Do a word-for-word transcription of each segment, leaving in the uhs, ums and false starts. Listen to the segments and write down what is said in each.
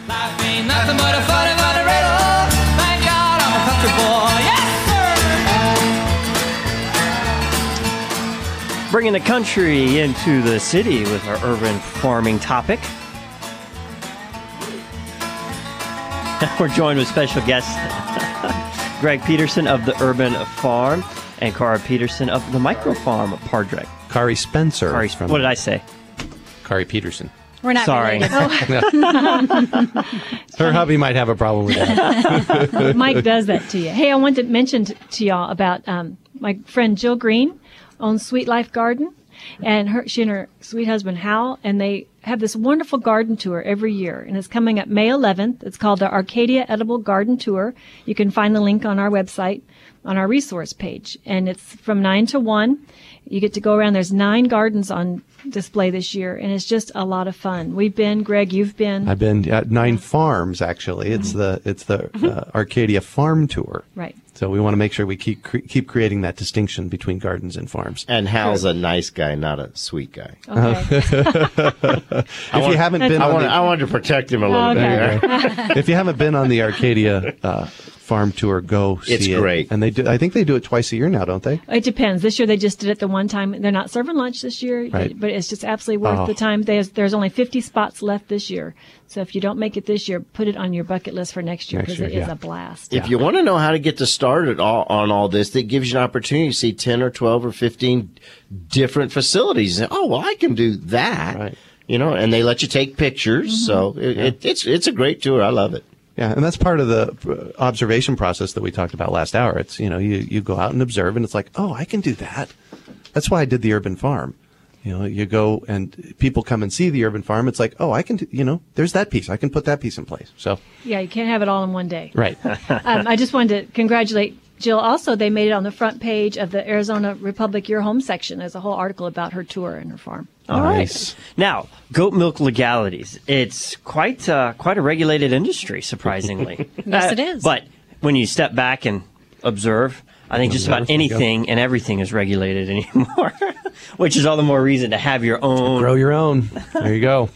Life ain't nothing but a funny, funny riddle. Thank God I'm a country boy. Yes, sir. Bringing the country into the city with our urban farming topic. We're joined with special guest Greg Peterson of the Urban Farm and Cara Peterson of the Micro Farm Padraig. Kari Spencer. Kari, from what did I say? Kari Peterson. We're not Sorry. related. Her hubby might have a problem with that. Mike does that to you. Hey, I want to mention to, to y'all about um, my friend Jill Green owns Sweet Life Garden, and her, she and her sweet husband Hal, and they have this wonderful garden tour every year, and it's coming up May eleventh. It's called the Arcadia Edible Garden Tour. You can find the link on our website, on our resource page, and it's from nine to one. You get to go around. There's nine gardens on display this year, and it's just a lot of fun. We've been, Greg, you've been. I've been at nine farms, actually. It's the it's the uh, Arcadia Farm Tour. Right. So we want to make sure we keep cre- keep creating that distinction between gardens and farms. And Hal's a nice guy, not a sweet guy. Okay. If you haven't been, I on want the, I wanted to protect him a little Okay. bit. if you haven't been on the Arcadia uh, Farm Tour, go see It's it. great. And they do. I think they do it twice a year now, don't they? It depends. This year they just did it the one time. They're not serving lunch this year, Right. but it's just absolutely worth Oh. the time. There's, there's only fifty spots left this year. So if you don't make it this year, put it on your bucket list for next year Next because it year, is yeah. a blast. If you want to know how to get to started all, on all this, that gives you an opportunity to see ten or twelve or fifteen different facilities. Oh, well, I can do that. Right. You know, and they let you take pictures. Mm-hmm. So it, it, it's it's a great tour. I love it. Yeah, and that's part of the uh, observation process that we talked about last hour. It's, you know, you, you go out and observe, and it's like, oh, I can do that. That's why I did the urban farm. You know, you go and people come and see the urban farm. It's like, oh, I can, do, you know, there's that piece. I can put that piece in place. So, Yeah, you can't have it all in one day. right. um, I just wanted to congratulate Jill. Also, they made it on the front page of the Arizona Republic Your Home section. There's a whole article about her tour and her farm. All Nice. right. Now, goat milk legalities. It's quite uh, quite a regulated industry, surprisingly. Yes, Uh, it is. But when you step back and observe, I think just about anything and everything is regulated anymore, which is all the more reason to have your own Grow your own. There you go.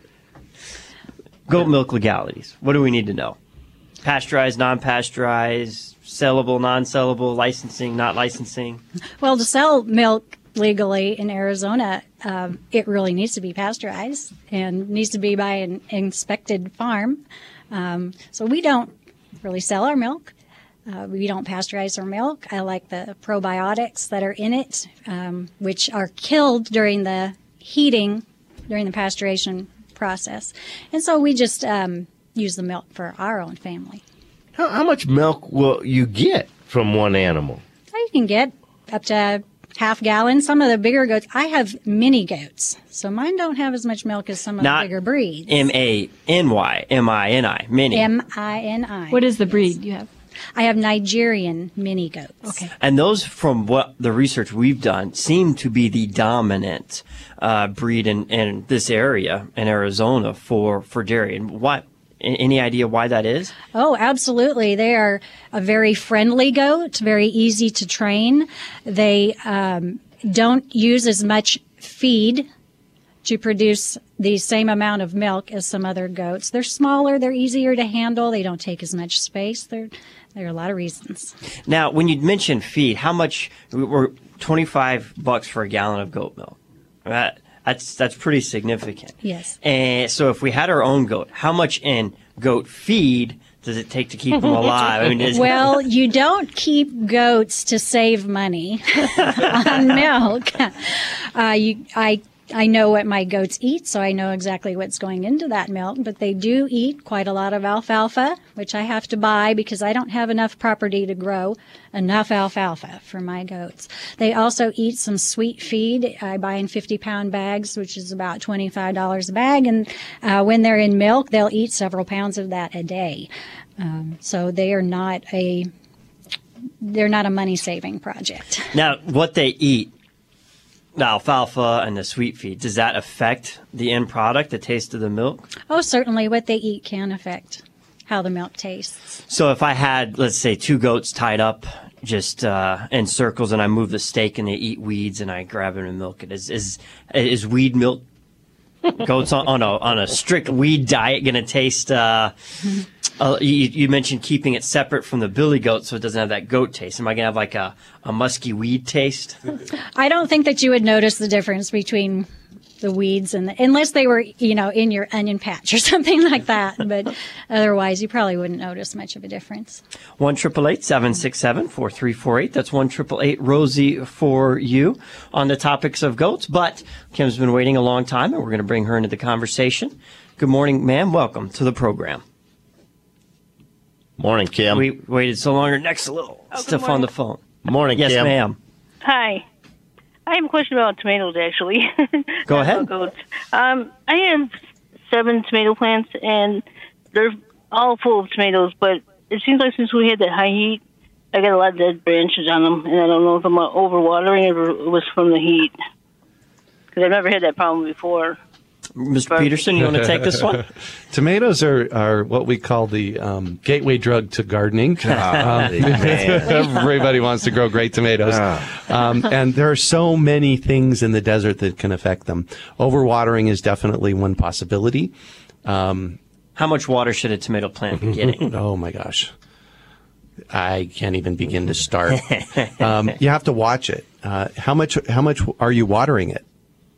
goat milk legalities. What do we need to know? Pasteurized, non-pasteurized, sellable, non-sellable, licensing, not licensing. Well, to sell milk legally in Arizona, um, it really needs to be pasteurized and needs to be by an inspected farm. Um, so we don't really sell our milk. Uh, we don't pasteurize our milk. I like the probiotics that are in it, um, which are killed during the heating, during the pasteurization process. And so we just um, use the milk for our own family. How, how much milk will you get from one animal? You can get up to half gallon. Some of the bigger goats, I have mini goats, so mine don't have as much milk as some of Not the bigger breeds. M A N Y, M I N I, mini. M I N I. What is the breed you have? I have Nigerian mini goats. Okay. And those, from what the research we've done, seem to be the dominant uh, breed in, in this area in Arizona for, for dairy. And what? Any idea why that is? Oh, absolutely. They are a very friendly goat, very easy to train. They um, don't use as much feed to produce the same amount of milk as some other goats. They're smaller, they're easier to handle, they don't take as much space. There, there are a lot of reasons. Now, when you mention feed, how much? We're twenty-five bucks for a gallon of goat milk. That, that's that's pretty significant. Yes. And so, if we had our own goat, how much in goat feed does it take to keep them alive? I mean, is, Well, you don't keep goats to save money on milk. Uh, you, I I know what my goats eat, so I know exactly what's going into that milk, but they do eat quite a lot of alfalfa, which I have to buy because I don't have enough property to grow enough alfalfa for my goats. They also eat some sweet feed. I buy in fifty pound bags, which is about twenty-five dollars a bag, and uh, when they're in milk, they'll eat several pounds of that a day. Um, so they are not a they're not a money-saving project. now, what they eat, the alfalfa and the sweet feed, does that affect the end product, the taste of the milk? Oh, certainly what they eat can affect how the milk tastes. So if I had, let's say, two goats tied up just uh, in circles, and I move the stake and they eat weeds, and I grab it and milk it, is is is weed milk goats on, on a on a strict weed diet going to taste? Uh, uh, you, you mentioned keeping it separate from the billy goat so it doesn't have that goat taste. Am I going to have like a, a musky weed taste? I don't think that you would notice the difference between the weeds and the, unless they were, you know, in your onion patch or something like that. But otherwise, you probably wouldn't notice much of a difference. One triple eight seven six seven four three four eight. That's one triple eight Rosie for you on the topics of goats. But Kim's been waiting a long time, and we're going to bring her into the conversation. Good morning, ma'am. Welcome to the program. Morning, Kim. We waited so long. Our neck's a little Oh, stiff on the phone. Morning, Yes, Kim. ma'am. Hi. I have a question about tomatoes, actually. Go Not ahead. about goats. Um, I have seven tomato plants, and they're all full of tomatoes, but it seems like since we had that high heat, I got a lot of dead branches on them, and I don't know if I'm overwatering or if it was from the heat. Because I've never had that problem before. Mister Peterson, you want to take this one? Tomatoes are, are what we call the um, gateway drug to gardening. Um, everybody wants to grow great tomatoes. Um, and there are so many things in the desert that can affect them. Overwatering is definitely one possibility. Um, How much water should a tomato plant be getting? oh, my gosh. I can't even begin to start. um, you have to watch it. Uh, how much? How much are you watering it?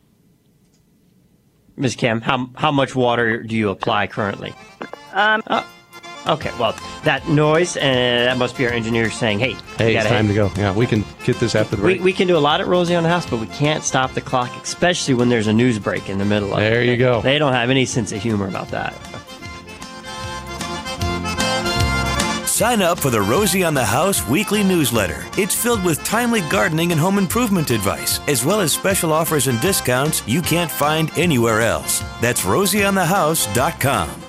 Miz Kim, how how much water do you apply currently? Um, Oh, okay, well, that noise, and that must be our engineer saying, hey, Hey, we it's gotta time hit- to go. Yeah, we can get this after the We, break. we can do a lot at Rosie on the House, but we can't stop the clock, especially when there's a news break in the middle of it. There you go. They don't have any sense of humor about that. Sign up for the Rosie on the House weekly newsletter. It's filled with timely gardening and home improvement advice, as well as special offers and discounts you can't find anywhere else. That's rosie on the house dot com.